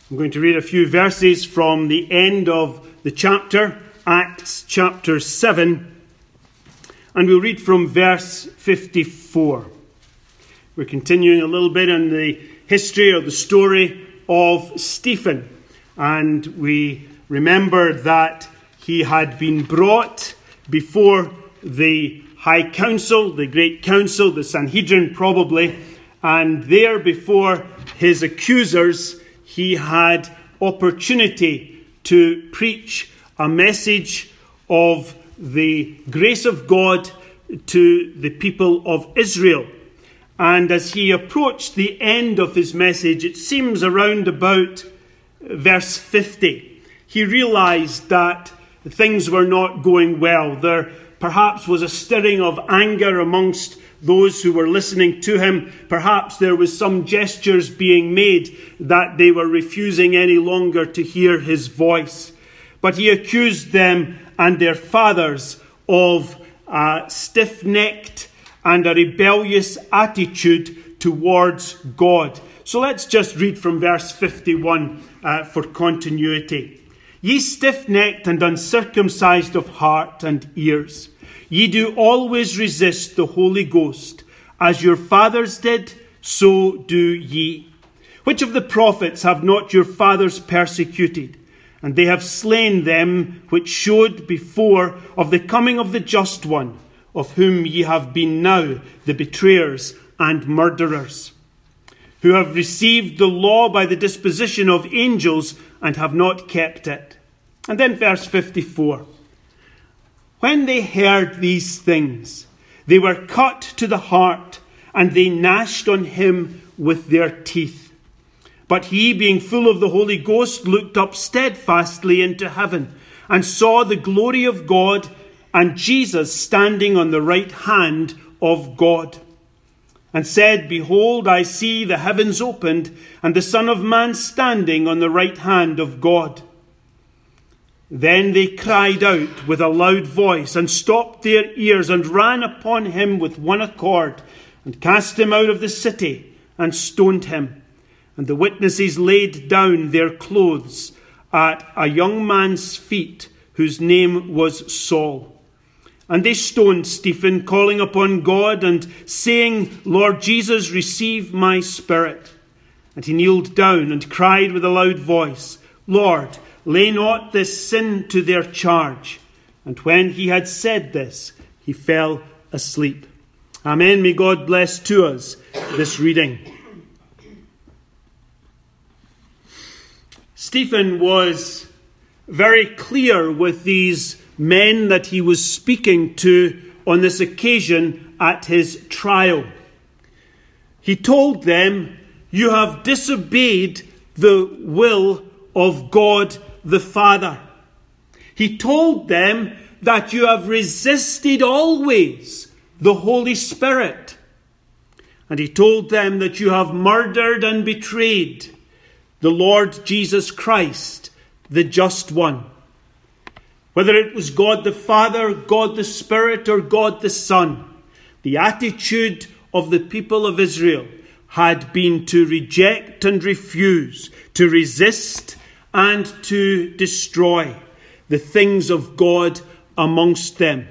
I'm going to read a few verses from the end of the chapter, Acts chapter 7, and we'll read from verse 54. We're continuing a little bit on the history or the story of Stephen, and we remember that he had been brought before the High Council, the Great Council, the Sanhedrin probably, and there before his accusers he had opportunity to preach a message of the grace of God to the people of Israel. And as he approached the end of his message, it seems around about verse 50, he realized that things were not going well. There perhaps was a stirring of anger amongst those who were listening to him. Perhaps there was some gestures being made that they were refusing any longer to hear his voice. But he accused them and their fathers of a stiff-necked and a rebellious attitude towards God. So let's just read from verse 51 for continuity. Ye stiff-necked and uncircumcised of heart and ears, ye do always resist the Holy Ghost, as your fathers did, so do ye. Which of the prophets have not your fathers persecuted? And they have slain them which showed before of the coming of the just one, of whom ye have been now the betrayers and murderers, who have received the law by the disposition of angels and have not kept it. And then verse 54. When they heard these things, they were cut to the heart, and they gnashed on him with their teeth. But he, being full of the Holy Ghost, looked up steadfastly into heaven, and saw the glory of God, and Jesus standing on the right hand of God, and said, Behold, I see the heavens opened, and the Son of Man standing on the right hand of God. Then they cried out with a loud voice, and stopped their ears, and ran upon him with one accord, and cast him out of the city, and stoned him. And the witnesses laid down their clothes at a young man's feet, whose name was Saul. And they stoned Stephen, calling upon God, and saying, Lord Jesus, receive my spirit. And he kneeled down, and cried with a loud voice, Lord, lay not this sin to their charge. And when he had said this, he fell asleep. Amen. May God bless to us this reading. Stephen was very clear with these men that he was speaking to on this occasion at his trial. He told them, you have disobeyed the will of God the Father. He told them that you have resisted always the Holy Spirit. And he told them that you have murdered and betrayed the Lord Jesus Christ, the just one. Whether it was God the Father, God the Spirit, or God the Son, the attitude of the people of Israel had been to reject and refuse, to resist and to destroy the things of God amongst them.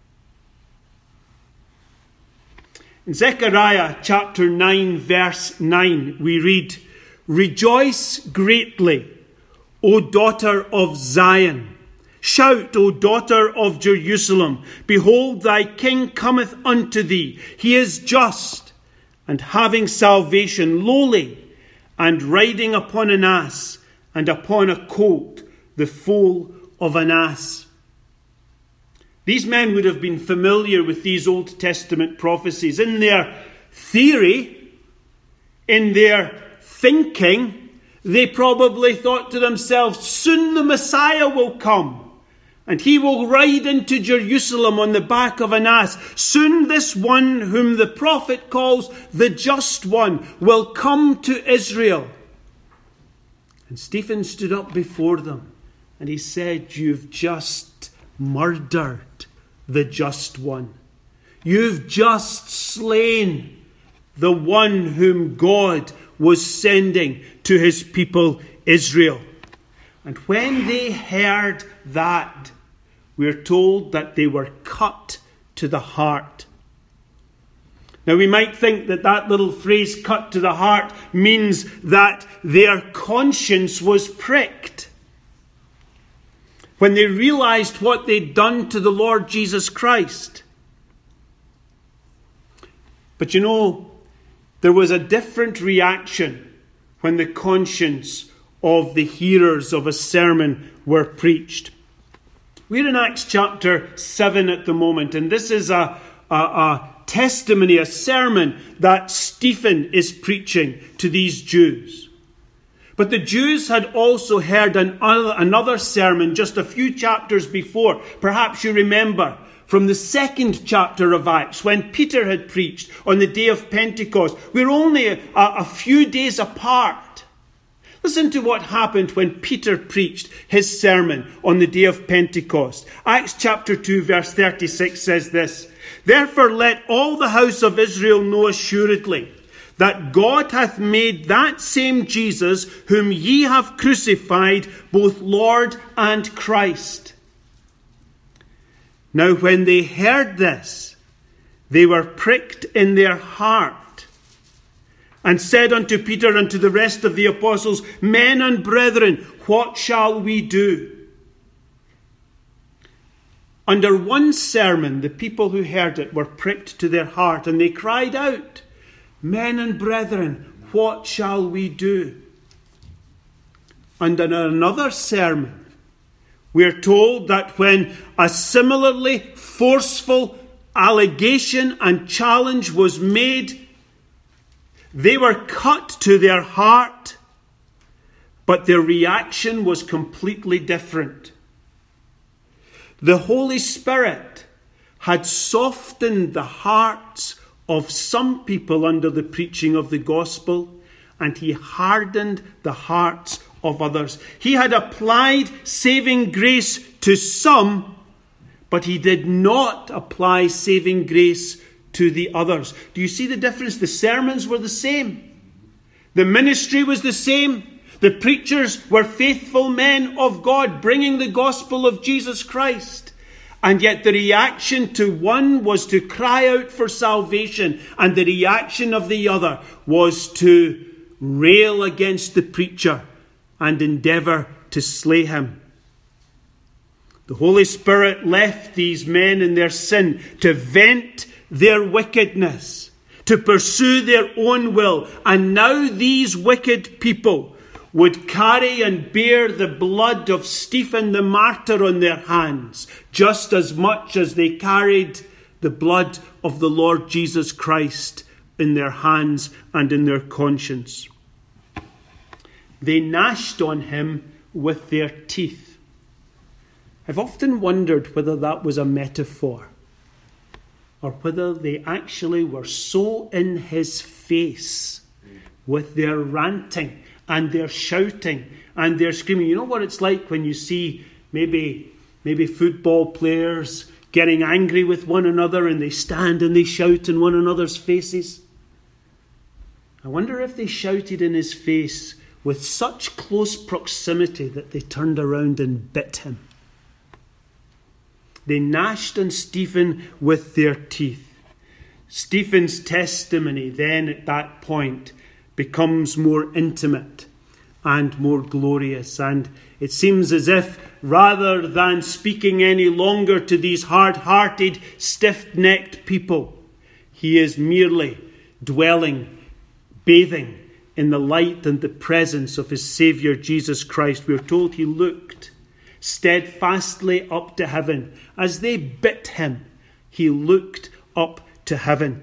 In Zechariah chapter 9, verse 9, we read, Rejoice greatly, O daughter of Zion. Shout, O daughter of Jerusalem. Behold, thy king cometh unto thee. He is just, and having salvation, lowly, and riding upon an ass, and upon a colt, the foal of an ass. These men would have been familiar with these Old Testament prophecies. In their theory, in their thinking, they probably thought to themselves, soon the Messiah will come, and he will ride into Jerusalem on the back of an ass. Soon this one whom the prophet calls the just one will come to Israel. And Stephen stood up before them, and he said, you've just murdered the just one. You've just slain the one whom God was sending to his people Israel. And when they heard that, we're told that they were cut to the heart. Now we might think that that little phrase, cut to the heart, means that their conscience was pricked when they realized what they'd done to the Lord Jesus Christ. But you know, there was a different reaction when the conscience of the hearers of a sermon were preached. We're in Acts chapter 7 at the moment, and this is a testimony, a sermon that Stephen is preaching to these Jews. But the Jews had also heard another sermon just a few chapters before. Perhaps you remember from the second chapter of Acts when Peter had preached on the day of Pentecost. We're only a few days apart. Listen to what happened when Peter preached his sermon on the day of Pentecost. Acts chapter 2 verse 36 says this: "Therefore let all the house of Israel know assuredly that God hath made that same Jesus whom ye have crucified both Lord and Christ." Now when they heard this, they were pricked in their heart, and said unto Peter and to the rest of the apostles, "Men and brethren, what shall we do?" Under one sermon, the people who heard it were pricked to their heart, and they cried out, "Men and brethren, what shall we do?" Under another sermon, we're told that when a similarly forceful allegation and challenge was made, they were cut to their heart, but their reaction was completely different. The Holy Spirit had softened the hearts of some people under the preaching of the gospel, and he hardened the hearts of others. He had applied saving grace to some, but he did not apply saving grace to the others. Do you see the difference? The sermons were the same. The ministry was the same. The preachers were faithful men of God, bringing the gospel of Jesus Christ. And yet the reaction to one was to cry out for salvation, and the reaction of the other was to rail against the preacher and endeavour to slay him. The Holy Spirit left these men in their sin to vent their wickedness, to pursue their own will. And now these wicked people would carry and bear the blood of Stephen the martyr on their hands, just as much as they carried the blood of the Lord Jesus Christ in their hands and in their conscience. They gnashed on him with their teeth. I've often wondered whether that was a metaphor, or whether they actually were so in his face with their ranting and their shouting and their screaming. You know what it's like when you see maybe football players getting angry with one another, and they stand and they shout in one another's faces? I wonder if they shouted in his face with such close proximity that they turned around and bit him. They gnashed on Stephen with their teeth. Stephen's testimony then at that point becomes more intimate and more glorious. And it seems as if rather than speaking any longer to these hard-hearted, stiff-necked people, he is merely dwelling, bathing in the light and the presence of his Saviour Jesus Christ. We are told he looked steadfastly up to heaven. As they bit him, he looked up to heaven.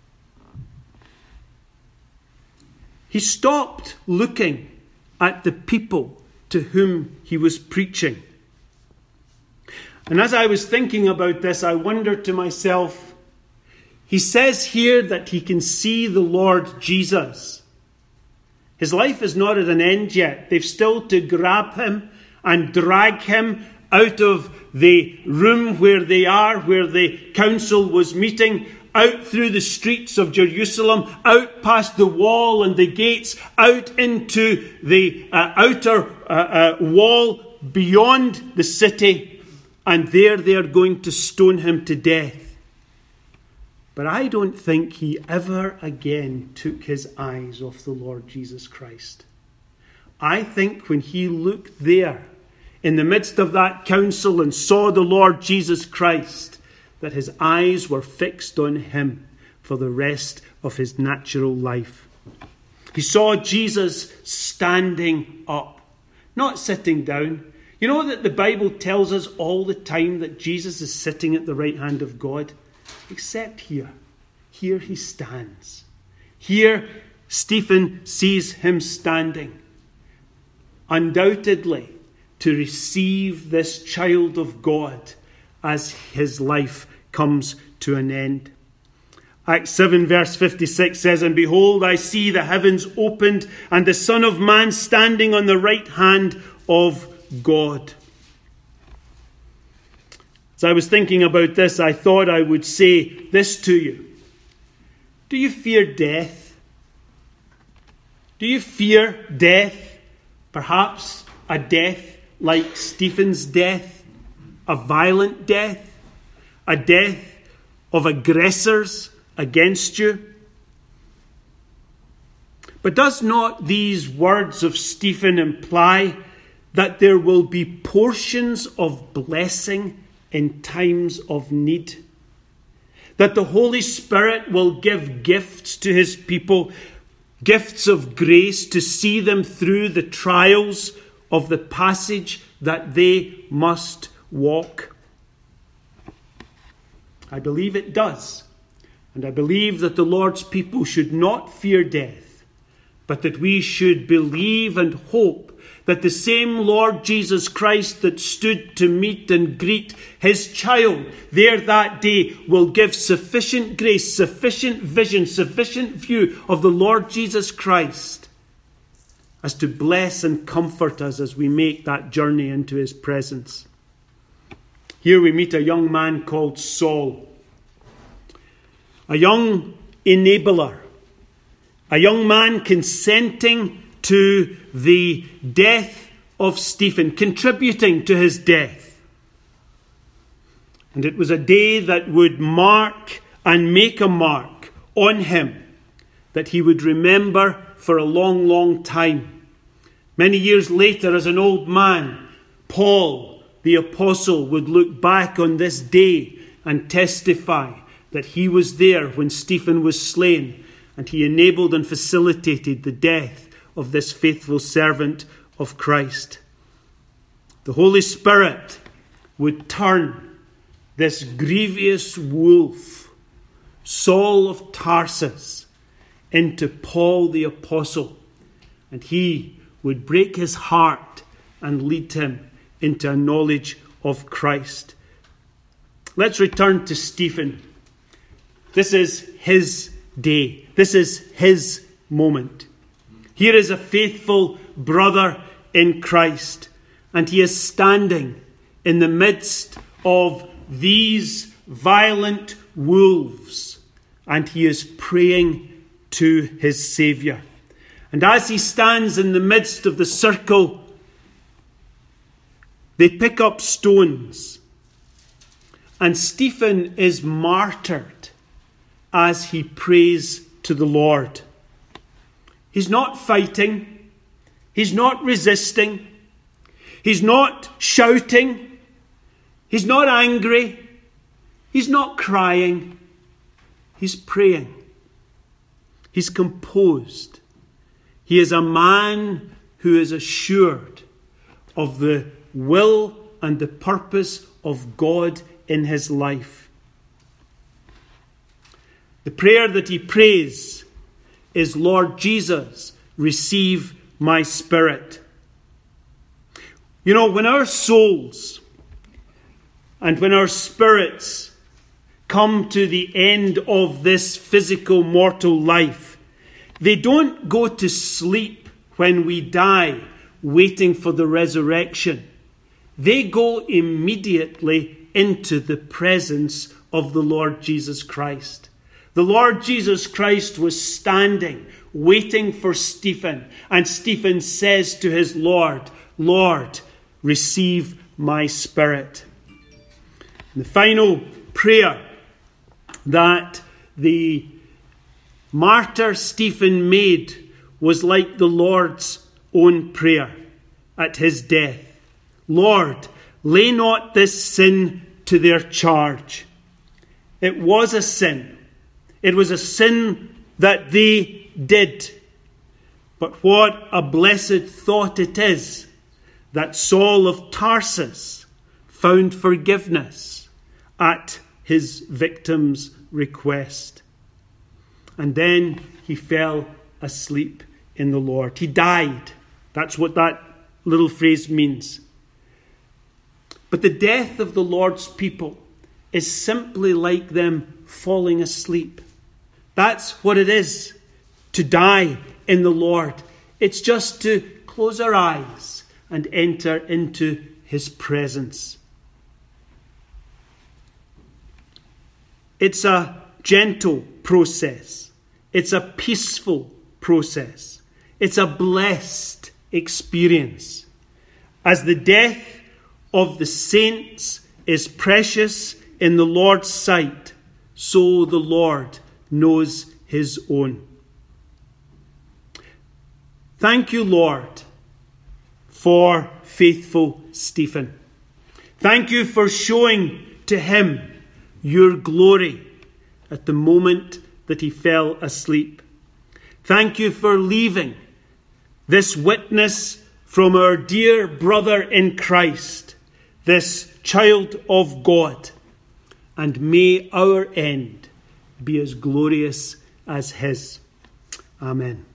He stopped looking at the people to whom he was preaching. And as I was thinking about this, I wondered to myself, he says here that he can see the Lord Jesus. His life is not at an end yet. They've still to grab him and drag him out of the room where they are, where the council was meeting, out through the streets of Jerusalem, out past the wall and the gates, out into the outer wall beyond the city, and there they are going to stone him to death. But I don't think he ever again took his eyes off the Lord Jesus Christ. I think when he looked there in the midst of that council and saw the Lord Jesus Christ, that his eyes were fixed on him for the rest of his natural life. He saw Jesus standing up, not sitting down. You know that the Bible tells us all the time that Jesus is sitting at the right hand of God? Except here. Here he stands. Here Stephen sees him standing. Undoubtedly to receive this child of God as his life comes to an end. Acts 7 verse 56 says, "And behold, I see the heavens opened, and the Son of Man standing on the right hand of God." As I was thinking about this, I thought I would say this to you. Do you fear death? Do you fear death? Perhaps a death like Stephen's death, a violent death, a death of aggressors against you. But does not these words of Stephen imply that there will be portions of blessing in times of need? That the Holy Spirit will give gifts to his people, gifts of grace to see them through the trials of the passage that they must walk? I believe it does. And I believe that the Lord's people should not fear death, but that we should believe and hope that the same Lord Jesus Christ that stood to meet and greet his child there that day will give sufficient grace, sufficient vision, sufficient view of the Lord Jesus Christ as to bless and comfort us as we make that journey into his presence. Here we meet a young man called Saul, a young enabler, a young man consenting to the death of Stephen, contributing to his death. And it was a day that would mark and make a mark on him that he would remember for a long, long time. Many years later, as an old man, Paul, the apostle, would look back on this day and testify that he was there when Stephen was slain, and he enabled and facilitated the death of this faithful servant of Christ. The Holy Spirit would turn this grievous wolf, Saul of Tarsus, into Paul the apostle, and he would break his heart and lead him into a knowledge of Christ. Let's return to Stephen. This is his day. This is his moment. Here is a faithful brother in Christ, and he is standing in the midst of these violent wolves, and he is praying to his Saviour. And as he stands in the midst of the circle, they pick up stones, and Stephen is martyred as he prays to the Lord. He's not fighting. He's not resisting. He's not shouting. He's not angry. He's not crying. He's praying. He's composed. He is a man who is assured of the will and the purpose of God in his life. The prayer that he prays is, "Lord Jesus, receive my spirit." You know, when our souls and when our spirits come to the end of this physical mortal life, they don't go to sleep when we die, waiting for the resurrection. They go immediately into the presence of the Lord Jesus Christ. The Lord Jesus Christ was standing, waiting for Stephen. And Stephen says to his Lord, Lord, receive my spirit. And the final prayer that the martyr Stephen made was like the Lord's own prayer at his death. Lord, lay not this sin to their charge. It was a sin. It was a sin that they did. But what a blessed thought it is that Saul of Tarsus found forgiveness at his victim's request. And then he fell asleep in the Lord. He died. That's what that little phrase means. But the death of the Lord's people is simply like them falling asleep. That's what it is to die in the Lord. It's just to close our eyes and enter into his presence. It's a gentle process. It's a peaceful process. It's a blessed experience. As the death of the saints is precious in the Lord's sight, so the Lord knows his own. Thank you, Lord, for faithful Stephen. Thank you for showing to him your glory at the moment that he fell asleep. Thank you for leaving this witness from our dear brother in Christ, this child of God, and may our end be as glorious as his. Amen.